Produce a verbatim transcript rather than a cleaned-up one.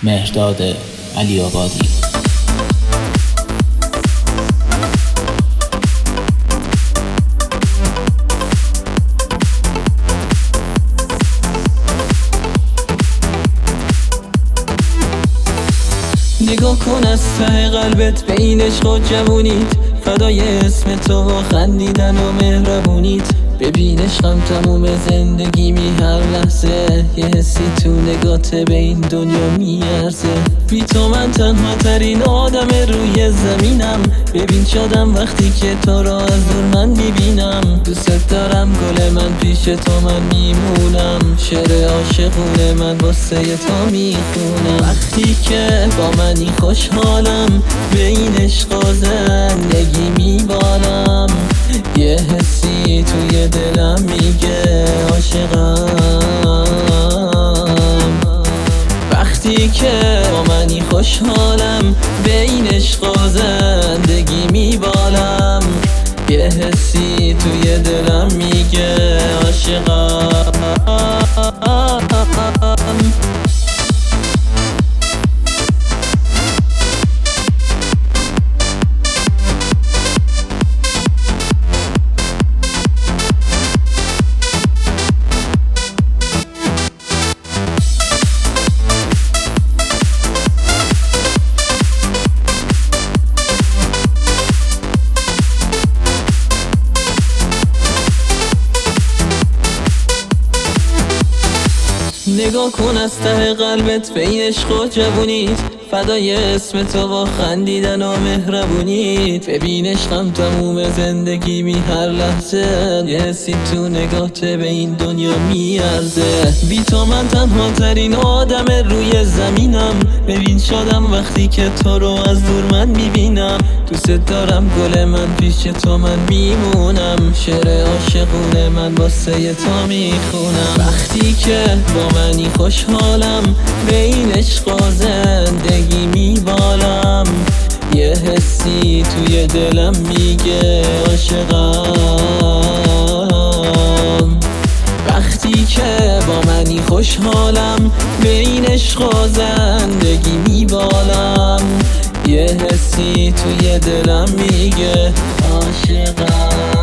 مهرداد علی آبادی. نگاه کن از ته قلبت به این عشق و جوونیت، فدای اسم تو و خندیدن و مهربونیت. ببین عشقم تموم زندگیمی، هر لحظه یه حسی تو نگات به این دنیا میارزه. بی تو من تنها ترین آدم روی زمینم. ببین شادم وقتی که تو را از دور من میبینم. دوست دارم گل من پیش تو من میمونم. شعر عاشقونه من واسه تو میخونم. وقتی که با منی خوشحالم، به این عشق و زندگی میبالم. یه حسی توی دلم میگه عاشقم. وقتی که با منی خوشحالم، به این عشق و زندگی میبالم. یه حسی توی دلم میگه عاشقم. نگاه کن از ته قلبت به این عشق و جوونیت، فدای اسم تو و خندیدن و مهربونیت. ببین عشقم تموم زندگی می، هر لحظه یه حسی تو نگات به این دنیا میارزه. بی تو من تنها ترین آدم روی زمینم. ببین شادم وقتی که تو رو از دور من میبینم. دوست دارم گل من پیش تو من میمونم. شعر عاشقونه من واسه تو میخونم. وقتی که با منی خوشحالم، به این عشق و زندگی میبالم. یه حسی توی دلم میگه عاشقم. وقتی که با منی خوشحالم، به این عشق و زندگی میبالم. یه حسی توی دلم میگه عاشقم.